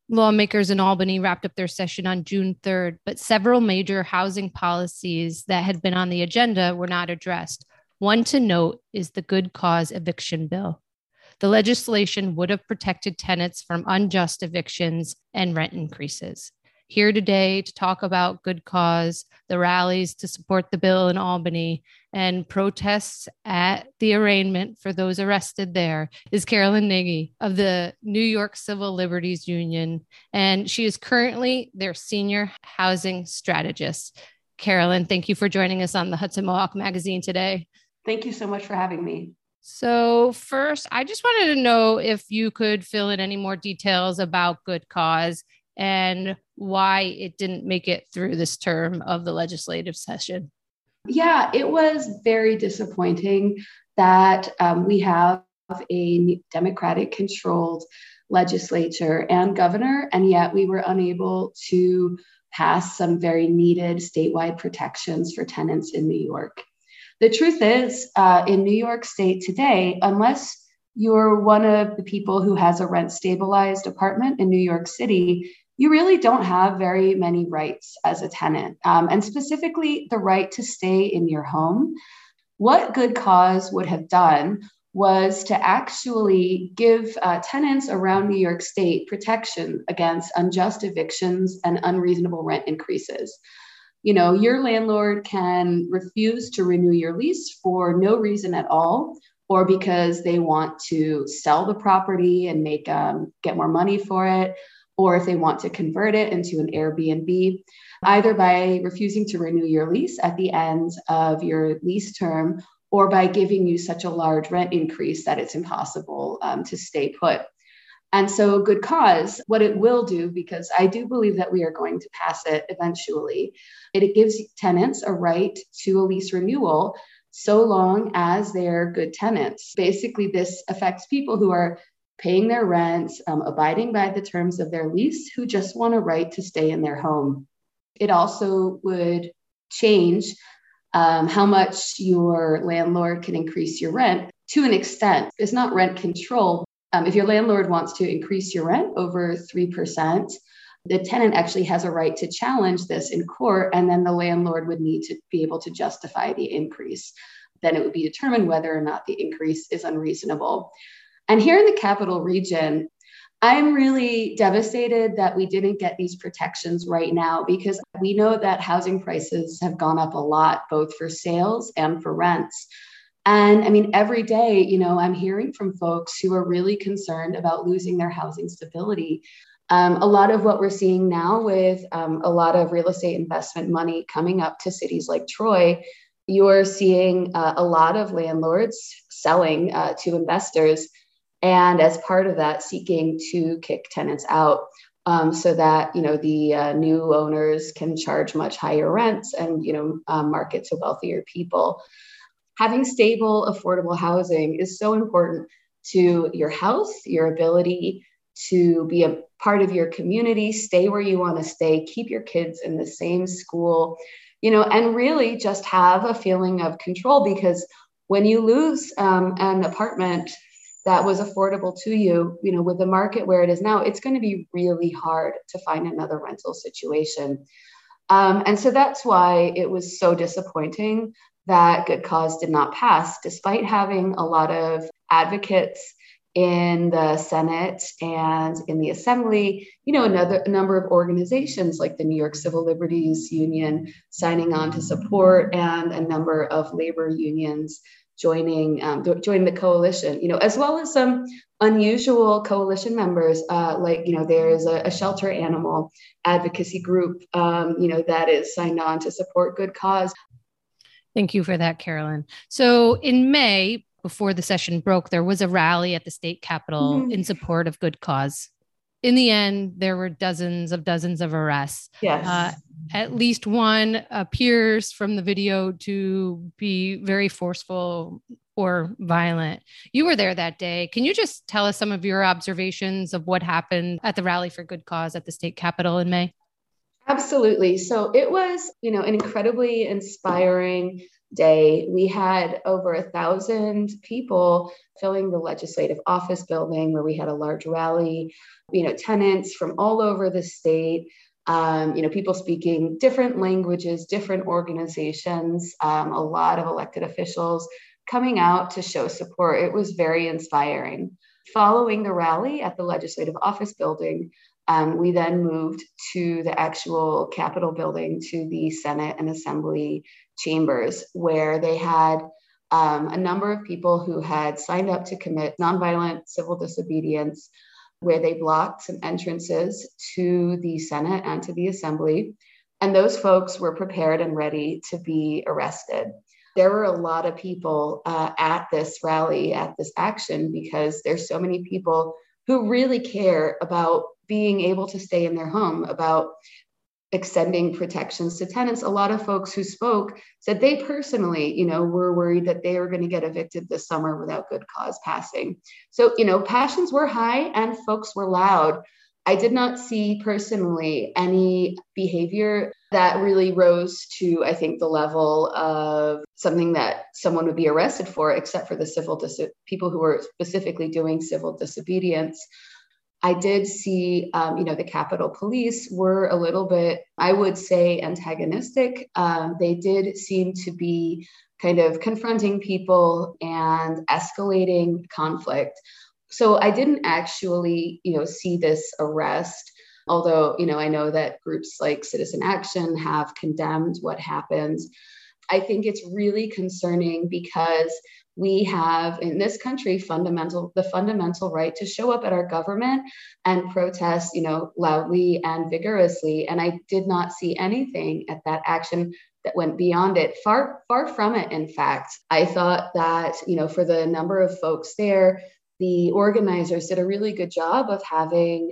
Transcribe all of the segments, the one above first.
Lawmakers in Albany wrapped up their session on June 3rd, but several major housing policies that had been on the agenda were not addressed. One to note is the Good Cause Eviction Bill. The legislation would have protected tenants from unjust evictions and rent increases. Here today to talk about Good Cause, the rallies to support the bill in Albany, and protests at the arraignment for those arrested there is Carolyn Nagy of the New York Civil Liberties Union, and she is currently their senior housing strategist. Carolyn, thank you for joining us on the Hudson Mohawk Magazine today. Thank you so much for having me. So first, I just wanted to know if you could fill in any more details about Good Cause and why it didn't make it through this term of the legislative session. Yeah, it was very disappointing that we have a Democratic-controlled legislature and governor, and yet we were unable to pass some very needed statewide protections for tenants in New York. The truth is, in New York State today, unless you're one of the people who has a rent-stabilized apartment in New York City, you really don't have very many rights as a tenant, and specifically the right to stay in your home. What Good Cause would have done was to actually give tenants around New York State protection against unjust evictions and unreasonable rent increases. You know, your landlord can refuse to renew your lease for no reason at all, or because they want to sell the property and get more money for it, or if they want to convert it into an Airbnb, either by refusing to renew your lease at the end of your lease term, or by giving you such a large rent increase that it's impossible to stay put. And so Good Cause, what it will do, because I do believe that we are going to pass it eventually, it gives tenants a right to a lease renewal so long as they're good tenants. Basically, this affects people who are paying their rent, abiding by the terms of their lease, who just want a right to stay in their home. It also would change how much your landlord can increase your rent to an extent. It's not rent control. If your landlord wants to increase your rent over 3%, the tenant actually has a right to challenge this in court, and then the landlord would need to be able to justify the increase. Then it would be determined whether or not the increase is unreasonable. And here in the Capital Region, I'm really devastated that we didn't get these protections right now, because we know that housing prices have gone up a lot, both for sales and for rents. And I mean, every day, you know, I'm hearing from folks who are really concerned about losing their housing stability. A lot of what we're seeing now with a lot of real estate investment money coming up to cities like Troy, you're seeing a lot of landlords selling to investors, and as part of that, seeking to kick tenants out so that, you know, the new owners can charge much higher rents and, you know, market to wealthier people. Having stable, affordable housing is so important to your health, your ability to be a part of your community, stay where you want to stay, keep your kids in the same school, you know, and really just have a feeling of control. Because when you lose an apartment that was affordable to you, you know, with the market where it is now, it's going to be really hard to find another rental situation. And so that's why it was so disappointing that Good Cause did not pass, despite having a lot of advocates in the Senate and in the Assembly, you know, a number of organizations like the New York Civil Liberties Union signing on to support, and a number of labor unions joining the coalition, you know, as well as some unusual coalition members, like, you know, there is a shelter animal advocacy group, you know, that is signed on to support Good Cause. Thank you for that, Carolyn. So in May, before the session broke, there was a rally at the state capitol in support of Good Cause. In the end, there were dozens of arrests. Yes. At least one appears from the video to be very forceful or violent. You were there that day. Can you just tell us some of your observations of what happened at the rally for Good Cause at the state capitol in May? Absolutely. So it was, you know, an incredibly inspiring day, we had over 1,000 people filling the legislative office building, where we had a large rally, tenants from all over the state, people speaking different languages, different organizations, a lot of elected officials coming out to show support. It was very inspiring. Following the rally at the legislative office building, we then moved to the actual Capitol building, to the Senate and Assembly chambers, where they had a number of people who had signed up to commit nonviolent civil disobedience, where they blocked some entrances to the Senate and to the Assembly. And those folks were prepared and ready to be arrested. There were a lot of people at this rally, at this action, because there's so many people who really care about being able to stay in their home, about extending protections to tenants. A lot of folks who spoke said they personally, were worried that they were going to get evicted this summer without good cause passing. So, passions were high and folks were loud. I did not see personally any behavior that really rose to, I think, the level of something that someone would be arrested for, except for the people who were specifically doing civil disobedience. I did see, the Capitol Police were a little bit, I would say, antagonistic. They did seem to be kind of confronting people and escalating conflict. So I didn't actually, see this arrest, although, I know that groups like Citizen Action have condemned what happened. I think it's really concerning because we have in this country the fundamental right to show up at our government and protest, loudly and vigorously. And I did not see anything at that action that went beyond it. Far, far from it, in fact. I thought that, for the number of folks there, the organizers did a really good job of having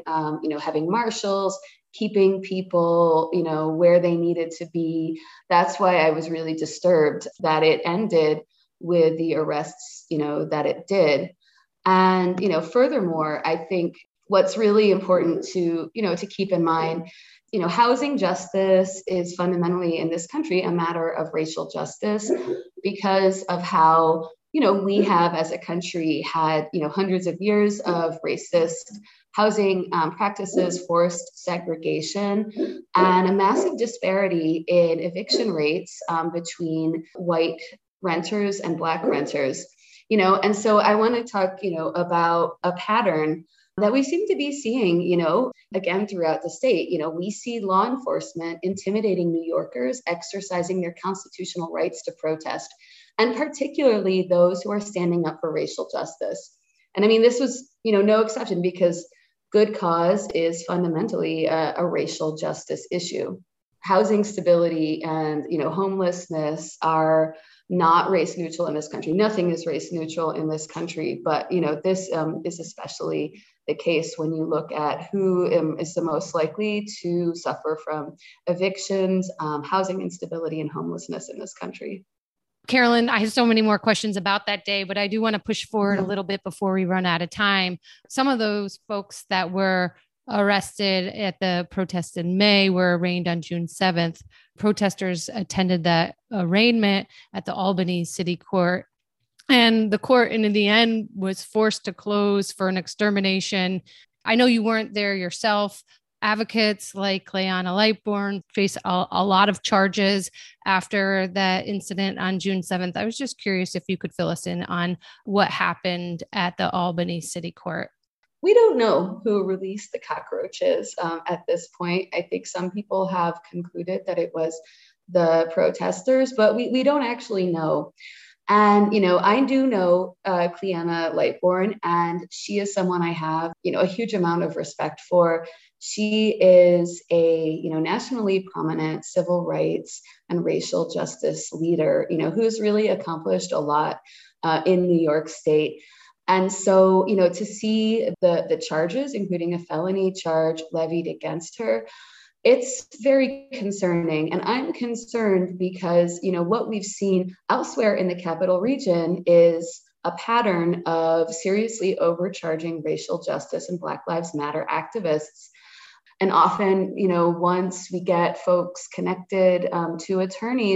marshals, keeping people, where they needed to be. That's why I was really disturbed that it ended with the arrests, that it did. And, furthermore, I think what's really important to keep in mind, housing justice is fundamentally in this country a matter of racial justice, because of how, we have as a country had, hundreds of years of racist housing practices, forced segregation, and a massive disparity in eviction rates between white renters and Black renters. And so I want to talk, about a pattern that we seem to be seeing, again, throughout the state. We see law enforcement intimidating New Yorkers exercising their constitutional rights to protest, and particularly those who are standing up for racial justice. And I mean, this was, no exception, because good cause is fundamentally a racial justice issue. Housing stability and, homelessness are not race neutral in this country. Nothing is race neutral in this country, but this is especially the case when you look at who is the most likely to suffer from evictions, housing instability, and homelessness in this country. Carolyn, I have so many more questions about that day, but I do want to push forward a little bit before we run out of time. Some of those folks that were arrested at the protest in May were arraigned on June 7th. Protesters attended that arraignment at the Albany City Court. And the court, in the end, was forced to close for an extermination. I know you weren't there yourself. Advocates like Clayana Lightbourne face a lot of charges after that incident on June 7th. I was just curious if you could fill us in on what happened at the Albany City Court. We don't know who released the cockroaches at this point. I think some people have concluded that it was the protesters, but we don't actually know. And, I do know Clayana Lightbourne, and she is someone I have, a huge amount of respect for. She is a, nationally prominent civil rights and racial justice leader, who's really accomplished a lot in New York State. And so, to see the charges, including a felony charge levied against her, it's very concerning. And I'm concerned because, what we've seen elsewhere in the Capital Region is a pattern of seriously overcharging racial justice and Black Lives Matter activists. And often, once we get folks connected to attorneys,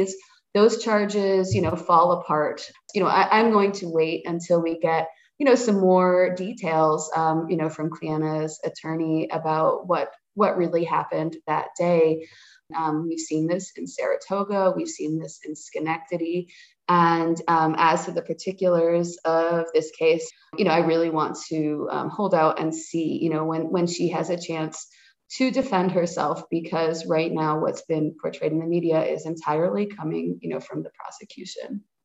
those charges, fall apart. I'm going to wait until we get, some more details, from Cleanna's attorney about what really happened that day. We've seen this in Saratoga. We've seen this in Schenectady. And as to the particulars of this case, I really want to hold out and see, when she has a chance to defend herself, because right now what's been portrayed in the media is entirely coming, from the prosecution.